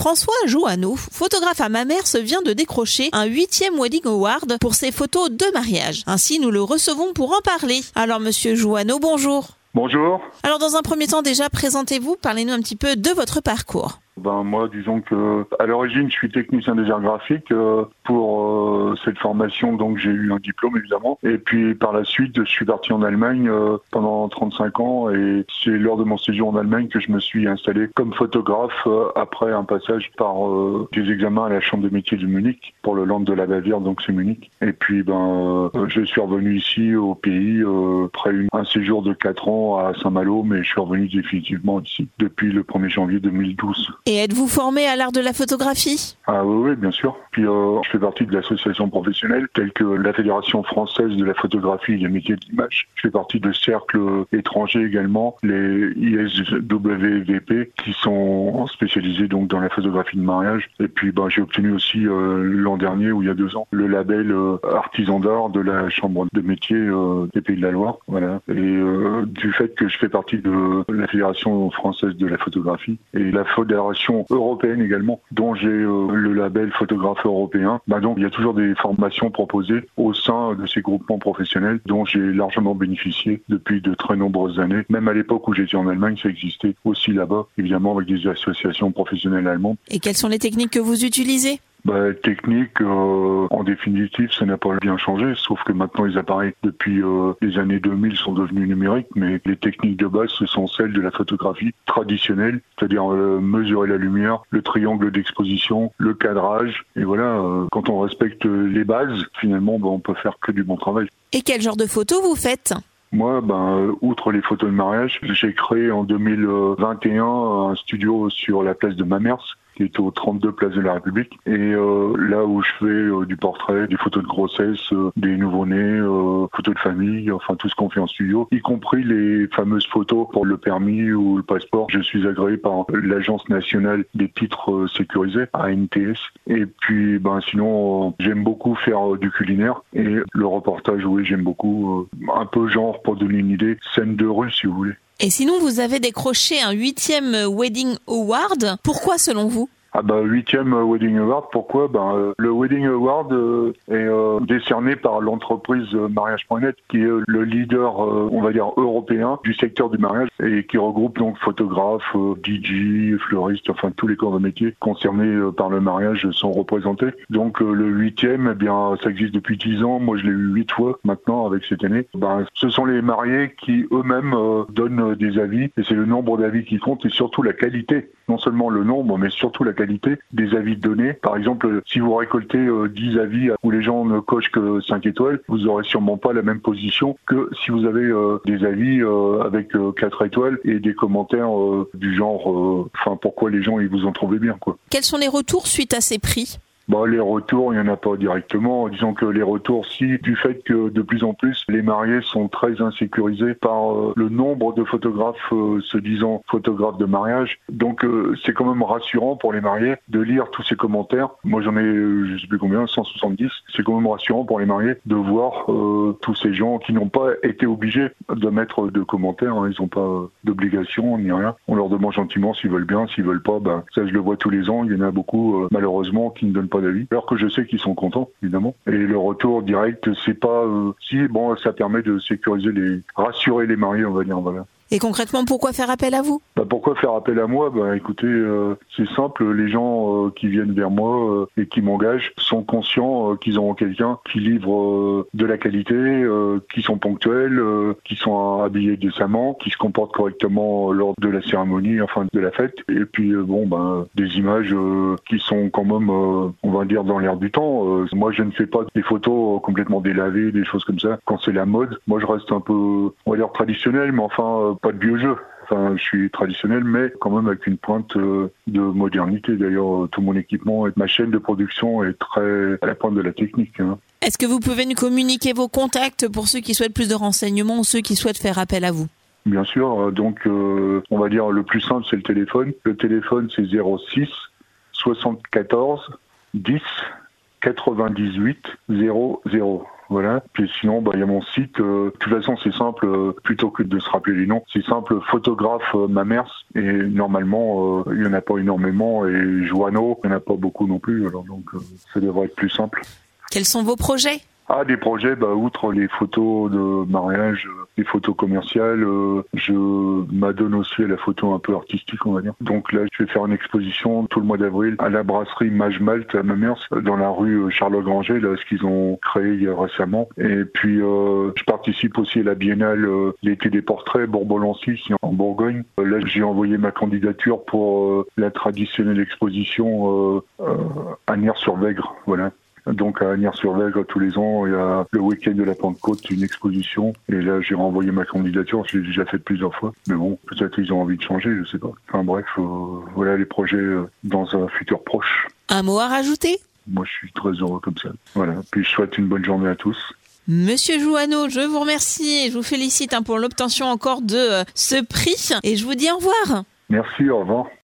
François Jouanneau, photographe à Mamers, vient de décrocher un 8e Wedding Award pour ses photos de mariage. Ainsi, nous le recevons pour en parler. Alors, monsieur Jouanneau, bonjour. Bonjour. Alors, dans un premier temps, déjà, présentez-vous, parlez-nous un petit peu de votre parcours. Moi, disons que à l'origine, je suis technicien des arts graphiques. Pour cette formation, donc j'ai eu un diplôme évidemment. Et puis par la suite, je suis parti en Allemagne pendant 35 ans. Et c'est lors de mon séjour en Allemagne que je me suis installé comme photographe après un passage par des examens à la Chambre des métiers de Munich pour le Land de la Bavière, donc c'est Munich. Et puis je suis revenu ici au pays après un séjour de 4 ans à Saint-Malo, mais je suis revenu définitivement ici depuis le 1er janvier 2012. Et êtes-vous formé à l'art de la photographie ? Ah oui, bien sûr. Puis je fais partie de l'association professionnelle telle que la Fédération française de la photographie et des métiers de l'image. Je fais partie de cercles étrangers également, les ISWVP, qui sont spécialisés donc dans la photographie de mariage. Et puis j'ai obtenu aussi l'an dernier, ou il y a 2 ans, le label artisan d'art de la Chambre de métiers des Pays de la Loire. Voilà. Et du fait que je fais partie de la Fédération française de la photographie et la Fédération européenne également, dont j'ai le label photographe européen. Donc il y a toujours des formations proposées au sein de ces groupements professionnels dont j'ai largement bénéficié depuis de très nombreuses années. Même à l'époque où j'étais en Allemagne, ça existait aussi là-bas, évidemment avec des associations professionnelles allemandes. Et quelles sont les techniques que vous utilisez ? Technique, en définitive, ça n'a pas bien changé, sauf que maintenant les appareils, depuis les années 2000, sont devenus numériques, mais les techniques de base, ce sont celles de la photographie traditionnelle, c'est-à-dire mesurer la lumière, le triangle d'exposition, le cadrage, et voilà, quand on respecte les bases, finalement, on peut faire que du bon travail. Et quel genre de photos vous faites ? Moi, outre les photos de mariage, j'ai créé en 2021 un studio sur la place de Mamers, qui est au 32 place de la République. Et là où je fais du portrait, des photos de grossesse, des nouveau-nés, photos de famille, enfin tout ce qu'on fait en studio, y compris les fameuses photos pour le permis ou le passeport. Je suis agréé par l'Agence nationale des titres sécurisés, ANTS. Et puis sinon, j'aime beaucoup faire du culinaire. Et le reportage, oui, j'aime beaucoup. Un peu genre, pour donner une idée, scène de rue si vous voulez. Et sinon, vous avez décroché un 8e Wedding Award. Pourquoi selon vous ? 8e Wedding Award, pourquoi ? Le Wedding Award est décerné par l'entreprise Mariage.net, qui est le leader, on va dire, européen du secteur du mariage et qui regroupe donc photographes, DJ, fleuristes, enfin tous les corps de métier concernés par le mariage sont représentés. Donc le 8e, ça existe depuis 10 ans. Moi, je l'ai eu 8 fois maintenant avec cette année. Ce sont les mariés qui eux-mêmes donnent des avis et c'est le nombre d'avis qui compte et surtout la qualité. Non seulement le nombre, mais surtout la qualité des avis donnés. Par exemple, si vous récoltez 10 avis où les gens ne cochent que 5 étoiles, vous n'aurez sûrement pas la même position que si vous avez des avis avec 4 étoiles et des commentaires du genre pourquoi les gens ils vous ont trouvé bien, quoi. Quels sont les retours suite à ces prix ? Les retours, il n'y en a pas directement. Disons que les retours, du fait que de plus en plus, les mariés sont très insécurisés par le nombre de photographes se disant photographes de mariage. Donc, c'est quand même rassurant pour les mariés de lire tous ces commentaires. Moi, j'en ai, je sais plus combien, 170. C'est quand même rassurant pour les mariés de voir tous ces gens qui n'ont pas été obligés de mettre de commentaires. Ils n'ont pas d'obligation ni rien. On leur demande gentiment s'ils veulent bien, s'ils veulent pas. Ça, je le vois tous les ans. Il y en a beaucoup, malheureusement, qui ne donnent pas d'avis, alors que je sais qu'ils sont contents, évidemment. Et le retour direct, c'est pas ça permet de sécuriser rassurer les mariés, on va dire, voilà. Et concrètement, pourquoi faire appel à vous ? Pourquoi faire appel à moi ? Écoutez, c'est simple, les gens qui viennent vers moi et qui m'engagent sont conscients qu'ils auront quelqu'un qui livre de la qualité, qui sont ponctuels, qui sont habillés décemment, qui se comportent correctement lors de la cérémonie, de la fête. Et puis, des images qui sont quand même, on va dire, dans l'air du temps. Moi, je ne fais pas des photos complètement délavées, des choses comme ça. Quand c'est la mode, moi, je reste un peu, on va dire, traditionnel, mais pas de vieux jeu. Je suis traditionnel, mais quand même avec une pointe de modernité. D'ailleurs, tout mon équipement et ma chaîne de production est très à la pointe de la technique. Est-ce que vous pouvez nous communiquer vos contacts pour ceux qui souhaitent plus de renseignements ou ceux qui souhaitent faire appel à vous ? Bien sûr. Donc, on va dire le plus simple, c'est le téléphone. Le téléphone, c'est 06 74 10 98 00. Voilà. Puis sinon, il y a mon site. De toute façon, c'est simple, plutôt que de se rappeler les noms, c'est simple, photographe Mamers. Et normalement, il n'y en a pas énormément. Et Joanneau, il n'y en a pas beaucoup non plus. Alors donc, ça devrait être plus simple. Quels sont vos projets ? Des projets, outre les photos de mariage, les photos commerciales, je m'adonne aussi à la photo un peu artistique, on va dire. Donc là, je vais faire une exposition tout le mois d'avril à la brasserie Mage Malt à Mamers, dans la rue Charlotte-Granger, là, ce qu'ils ont créé récemment. Et puis, je participe aussi à la biennale l'été des portraits Bourbon-Lancy, ici en Bourgogne. Là, j'ai envoyé ma candidature pour la traditionnelle exposition à Nières-sur-Vègre, voilà. Donc à Nières-sur-Vègre, tous les ans, il y a le week-end de la Pentecôte, une exposition. Et là, j'ai renvoyé ma candidature, je l'ai déjà faite plusieurs fois. Mais bon, peut-être qu'ils ont envie de changer, je sais pas. Enfin bref, voilà les projets dans un futur proche. Un mot à rajouter ? Moi, je suis très heureux comme ça. Voilà, puis je souhaite une bonne journée à tous. Monsieur Joanneau, je vous remercie et je vous félicite pour l'obtention encore de ce prix. Et je vous dis au revoir. Merci, au revoir.